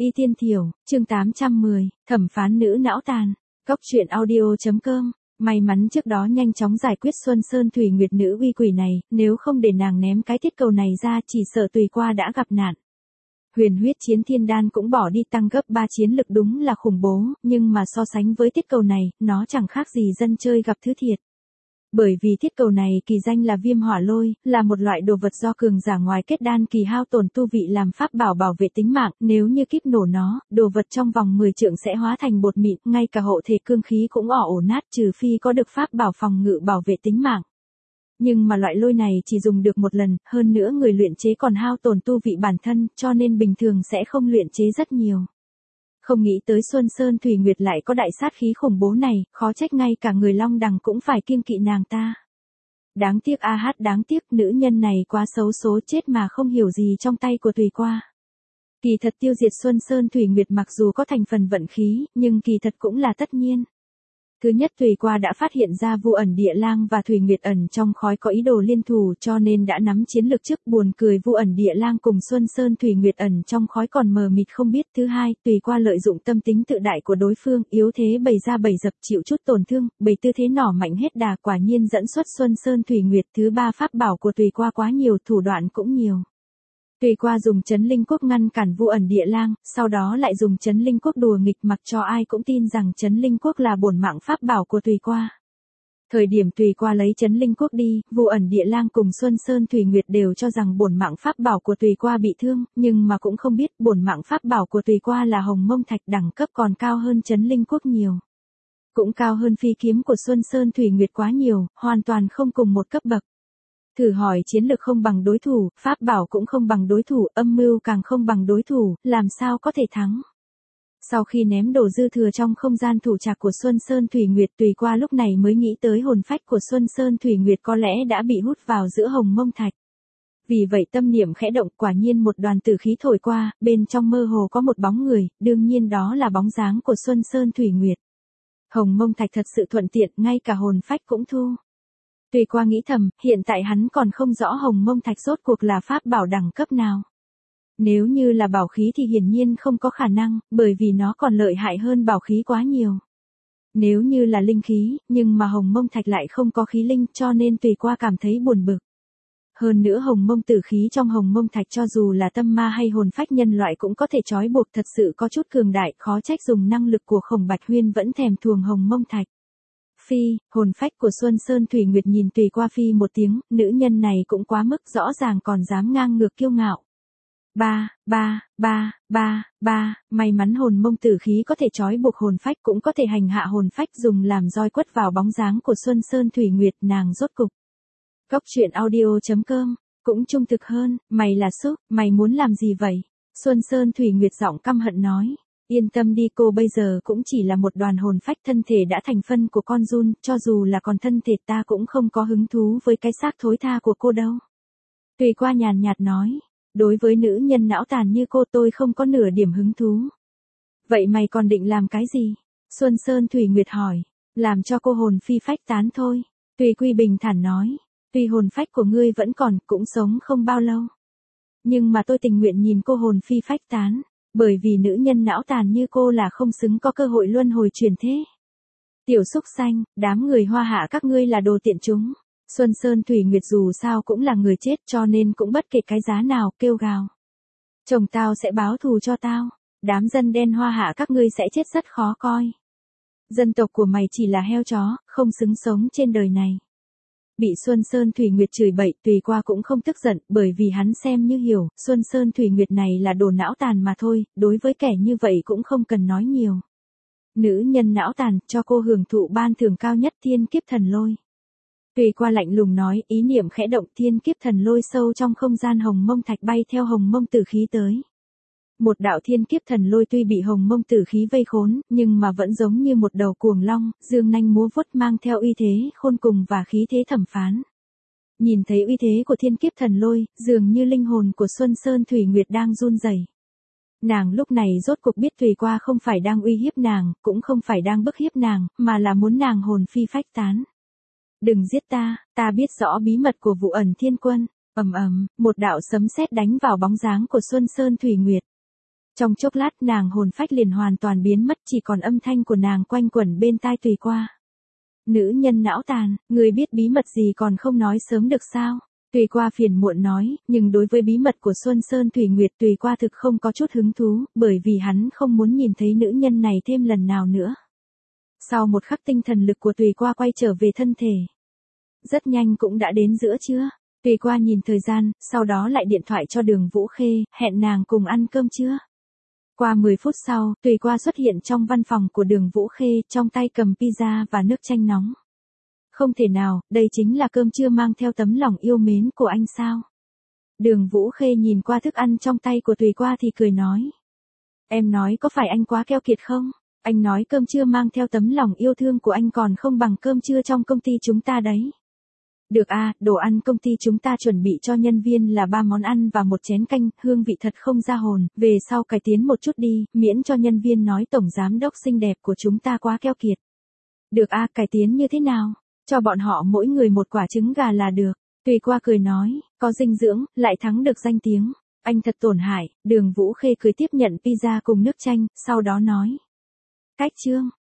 Y Tiên Thiểu, chương 810, thẩm phán nữ não tàn. Cóc truyện audio.com. May mắn trước đó nhanh chóng giải quyết Xuân Sơn Thủy Nguyệt nữ uy quỷ này, nếu không để nàng ném cái thiết cầu này ra chỉ sợ Tùy Qua đã gặp nạn. Huyền huyết chiến thiên đan cũng bỏ đi tăng gấp 3 chiến lực đúng là khủng bố, nhưng mà so sánh với thiết cầu này, nó chẳng khác gì dân chơi gặp thứ thiệt. Bởi vì thiết cầu này kỳ danh là viêm hỏa lôi, là một loại đồ vật do cường giả ngoài kết đan kỳ hao tổn tu vị làm pháp bảo bảo vệ tính mạng, nếu như kíp nổ nó, đồ vật trong vòng 10 trượng sẽ hóa thành bột mịn, ngay cả hộ thể cương khí cũng ổ nát trừ phi có được pháp bảo phòng ngự bảo vệ tính mạng. Nhưng mà loại lôi này chỉ dùng được một lần, hơn nữa người luyện chế còn hao tổn tu vị bản thân, cho nên bình thường sẽ không luyện chế rất nhiều. Không nghĩ tới Xuân Sơn Thủy Nguyệt lại có đại sát khí khủng bố này, khó trách ngay cả người Long Đằng cũng phải kiêng kỵ nàng ta. Đáng tiếc đáng tiếc nữ nhân này quá xấu số chết mà không hiểu gì trong tay của Tùy Qua. Kỳ thật tiêu diệt Xuân Sơn Thủy Nguyệt mặc dù có thành phần vận khí, nhưng kỳ thật cũng là tất nhiên. Thứ nhất Tùy Qua đã phát hiện ra Vu Ẩn Địa Lang và Thủy Nguyệt Ẩn trong khói có ý đồ liên thủ cho nên đã nắm chiến lược trước, buồn cười Vu Ẩn Địa Lang cùng Xuân Sơn Thủy Nguyệt Ẩn trong khói còn mờ mịt không biết. Thứ hai, Tùy Qua lợi dụng tâm tính tự đại của đối phương, yếu thế bày ra bày dập chịu chút tổn thương, bày tư thế nỏ mạnh hết đà quả nhiên dẫn xuất Xuân Sơn Thủy Nguyệt. Thứ ba pháp bảo của Tùy Qua quá nhiều, thủ đoạn cũng nhiều. Tùy Qua dùng Chấn Linh Quốc ngăn cản Vu Ẩn Địa Lang, sau đó lại dùng Chấn Linh Quốc đùa nghịch mặc cho ai cũng tin rằng Chấn Linh Quốc là bổn mạng pháp bảo của Tùy Qua. Thời điểm Tùy Qua lấy Chấn Linh Quốc đi, Vu Ẩn Địa Lang cùng Xuân Sơn Thủy Nguyệt đều cho rằng bổn mạng pháp bảo của Tùy Qua bị thương, nhưng mà cũng không biết bổn mạng pháp bảo của Tùy Qua là Hồng Mông Thạch, đẳng cấp còn cao hơn Chấn Linh Quốc nhiều. Cũng cao hơn phi kiếm của Xuân Sơn Thủy Nguyệt quá nhiều, hoàn toàn không cùng một cấp bậc. Thử hỏi chiến lực không bằng đối thủ, pháp bảo cũng không bằng đối thủ, âm mưu càng không bằng đối thủ, làm sao có thể thắng. Sau khi ném đồ dư thừa trong không gian thủ trạc của Xuân Sơn Thủy Nguyệt, Tùy Qua lúc này mới nghĩ tới hồn phách của Xuân Sơn Thủy Nguyệt có lẽ đã bị hút vào giữa Hồng Mông Thạch. Vì vậy tâm niệm khẽ động, quả nhiên một đoàn tử khí thổi qua, bên trong mơ hồ có một bóng người, đương nhiên đó là bóng dáng của Xuân Sơn Thủy Nguyệt. Hồng Mông Thạch thật sự thuận tiện, ngay cả hồn phách cũng thu. Tùy Qua nghĩ thầm, hiện tại hắn còn không rõ Hồng Mông Thạch rốt cuộc là pháp bảo đẳng cấp nào. Nếu như là bảo khí thì hiển nhiên không có khả năng, bởi vì nó còn lợi hại hơn bảo khí quá nhiều. Nếu như là linh khí, nhưng mà Hồng Mông Thạch lại không có khí linh cho nên Tùy Qua cảm thấy buồn bực. Hơn nữa Hồng Mông tử khí trong Hồng Mông Thạch cho dù là tâm ma hay hồn phách nhân loại cũng có thể trói buộc, thật sự có chút cường đại, khó trách dùng năng lực của Khổng Bạch Huyên vẫn thèm thuồng Hồng Mông Thạch. Phi, hồn phách của Xuân Sơn Thủy Nguyệt nhìn Tùy Qua phi một tiếng, nữ nhân này cũng quá mức, rõ ràng còn dám ngang ngược kiêu ngạo. May mắn hồn mông tử khí có thể trói buộc hồn phách cũng có thể hành hạ hồn phách, dùng làm roi quất vào bóng dáng của Xuân Sơn Thủy Nguyệt, nàng rốt cục. Cóc truyện audio.com, cũng trung thực hơn, mày là súc, mày muốn làm gì vậy? Xuân Sơn Thủy Nguyệt giọng căm hận nói. Yên tâm đi, cô bây giờ cũng chỉ là một đoàn hồn phách, thân thể đã thành phân của con giun, cho dù là còn thân thể ta cũng không có hứng thú với cái xác thối tha của cô đâu. Tùy Qua nhàn nhạt nói, đối với nữ nhân não tàn như cô tôi không có nửa điểm hứng thú. Vậy mày còn định làm cái gì? Xuân Sơn Thủy Nguyệt hỏi, làm cho cô hồn phi phách tán thôi. Tùy Quy bình thản nói, tuy hồn phách của ngươi vẫn còn, cũng sống không bao lâu. Nhưng mà tôi tình nguyện nhìn cô hồn phi phách tán. Bởi vì nữ nhân não tàn như cô là không xứng có cơ hội luân hồi chuyển thế. Tiểu súc xanh, đám người Hoa Hạ các ngươi là đồ tiện chúng. Xuân Sơn Thủy Nguyệt dù sao cũng là người chết cho nên cũng bất kể cái giá nào, kêu gào. Chồng tao sẽ báo thù cho tao. Đám dân đen Hoa Hạ các ngươi sẽ chết rất khó coi. Dân tộc của mày chỉ là heo chó, không xứng sống trên đời này. Bị Xuân Sơn Thủy Nguyệt chửi bậy, Tùy Qua cũng không tức giận, bởi vì hắn xem như hiểu, Xuân Sơn Thủy Nguyệt này là đồ não tàn mà thôi, đối với kẻ như vậy cũng không cần nói nhiều. Nữ nhân não tàn, cho cô hưởng thụ ban thưởng cao nhất, Thiên Kiếp Thần Lôi. Tùy Qua lạnh lùng nói, ý niệm khẽ động, Thiên Kiếp Thần Lôi sâu trong không gian Hồng Mông Thạch bay theo Hồng Mông tử khí tới. Một đạo Thiên Kiếp Thần Lôi tuy bị Hồng Mông tử khí vây khốn, nhưng mà vẫn giống như một đầu cuồng long, dương nanh múa vuốt, mang theo uy thế khôn cùng và khí thế thẩm phán. Nhìn thấy uy thế của Thiên Kiếp Thần Lôi, dường như linh hồn của Xuân Sơn Thủy Nguyệt đang run rẩy. Nàng lúc này rốt cuộc biết Tùy Qua không phải đang uy hiếp nàng, cũng không phải đang bức hiếp nàng, mà là muốn nàng hồn phi phách tán. Đừng giết ta biết rõ bí mật của Vụ Ẩn Thiên Quân. Ầm ầm, một đạo sấm sét đánh vào bóng dáng của Xuân Sơn Thủy Nguyệt. Trong chốc lát nàng hồn phách liền hoàn toàn biến mất, chỉ còn âm thanh của nàng quanh quẩn bên tai Tùy Qua. Nữ nhân não tàn, người biết bí mật gì còn không nói sớm được sao? Tùy Qua phiền muộn nói, nhưng đối với bí mật của Xuân Sơn Thủy Nguyệt Tùy Qua thực không có chút hứng thú, bởi vì hắn không muốn nhìn thấy nữ nhân này thêm lần nào nữa. Sau một khắc tinh thần lực của Tùy Qua quay trở về thân thể. Rất nhanh cũng đã đến giữa trưa. Tùy Qua nhìn thời gian, sau đó lại điện thoại cho Đường Vũ Khê, hẹn nàng cùng ăn cơm trưa. Qua 10 phút sau, Tùy Qua xuất hiện trong văn phòng của Đường Vũ Khê, trong tay cầm pizza và nước chanh nóng. Không thể nào, đây chính là cơm trưa mang theo tấm lòng yêu mến của anh sao? Đường Vũ Khê nhìn qua thức ăn trong tay của Tùy Qua thì cười nói. Em nói có phải anh quá keo kiệt không? Anh nói cơm trưa mang theo tấm lòng yêu thương của anh còn không bằng cơm trưa trong công ty chúng ta đấy. Được à, đồ ăn công ty chúng ta chuẩn bị cho nhân viên là 3 món ăn và 1 chén canh, hương vị thật không ra hồn, về sau cải tiến một chút đi, miễn cho nhân viên nói tổng giám đốc xinh đẹp của chúng ta quá keo kiệt. Được à, cải tiến như thế nào? Cho bọn họ mỗi người 1 quả trứng gà là được. Tùy Qua cười nói, có dinh dưỡng, lại thắng được danh tiếng. Anh thật tổn hại. Đường Vũ Khê cười tiếp nhận pizza cùng nước chanh, sau đó nói. Cách chương.